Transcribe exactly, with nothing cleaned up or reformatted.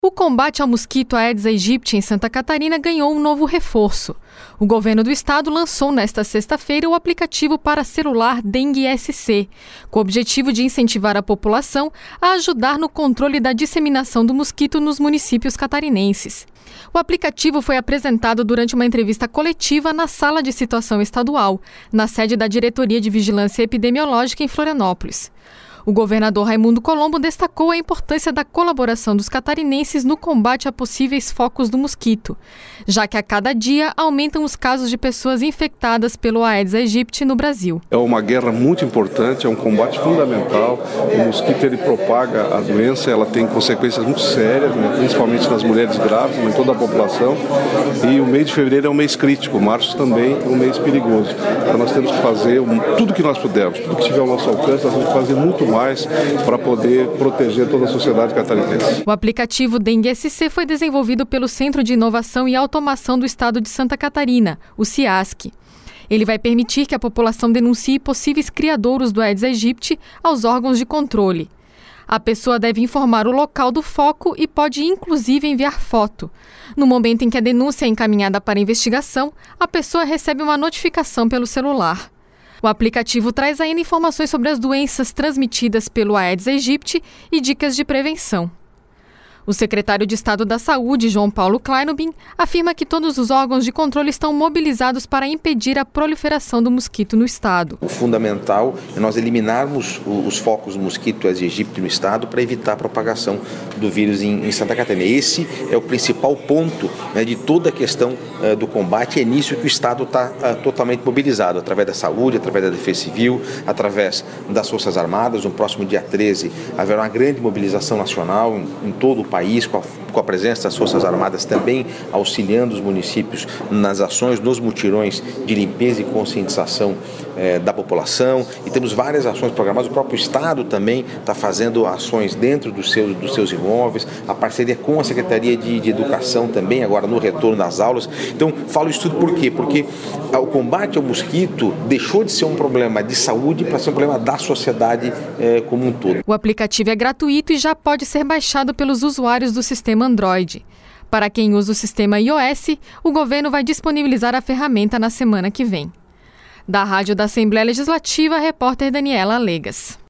O combate ao mosquito Aedes aegypti em Santa Catarina ganhou um novo reforço. O governo do estado lançou nesta sexta-feira o aplicativo para celular Dengue S C, com o objetivo de incentivar a população a ajudar no controle da disseminação do mosquito nos municípios catarinenses. O aplicativo foi apresentado durante uma entrevista coletiva na Sala de Situação Estadual, na sede da Diretoria de Vigilância Epidemiológica em Florianópolis. O governador Raimundo Colombo destacou a importância da colaboração dos catarinenses no combate a possíveis focos do mosquito, já que a cada dia aumentam os casos de pessoas infectadas pelo Aedes aegypti no Brasil. É uma guerra muito importante, é um combate fundamental. O mosquito ele propaga a doença, ela tem consequências muito sérias, né, principalmente nas mulheres grávidas, em toda a população. E o mês de fevereiro é um mês crítico, março também é um mês perigoso. Então nós temos que fazer um, tudo que nós pudermos, tudo que tiver ao nosso alcance, nós temos que fazer muito mais para poder proteger toda a sociedade catarinense. O aplicativo Dengue S C foi desenvolvido pelo Centro de Inovação e Automação do Estado de Santa Catarina, o CIASC. Ele vai permitir que a população denuncie possíveis criadouros do Aedes aegypti aos órgãos de controle. A pessoa deve informar o local do foco e pode inclusive enviar foto. No momento em que a denúncia é encaminhada para investigação, a pessoa recebe uma notificação pelo celular. O aplicativo traz ainda informações sobre as doenças transmitidas pelo Aedes aegypti e dicas de prevenção. O secretário de Estado da Saúde, João Paulo Kleinobin, afirma que todos os órgãos de controle estão mobilizados para impedir a proliferação do mosquito no estado. O fundamental é nós eliminarmos os focos do mosquito Aedes aegypti no estado para evitar a propagação do vírus em, em Santa Catarina. Esse é o principal ponto, né, de toda a questão uh, do combate. É nisso que o estado está uh, totalmente mobilizado, através da saúde, através da defesa civil, através das Forças Armadas. No próximo dia treze haverá uma grande mobilização nacional em, em todo o país, com a, com a presença das Forças Armadas também auxiliando os municípios nas ações, nos mutirões de limpeza e conscientização eh, da população. E temos várias ações programadas. O próprio Estado também está fazendo ações dentro dos seus, dos seus imóveis, a parceria com a Secretaria de, de Educação também, agora no retorno das aulas. Então, falo isso tudo por quê? Porque o combate ao mosquito deixou de ser um problema de saúde para ser um problema da sociedade eh, como um todo. O aplicativo é gratuito e já pode ser baixado pelos usuários do sistema Android. Para quem usa o sistema iOS, o governo vai disponibilizar a ferramenta na semana que vem. Da Rádio da Assembleia Legislativa, a repórter Daniela Alegas.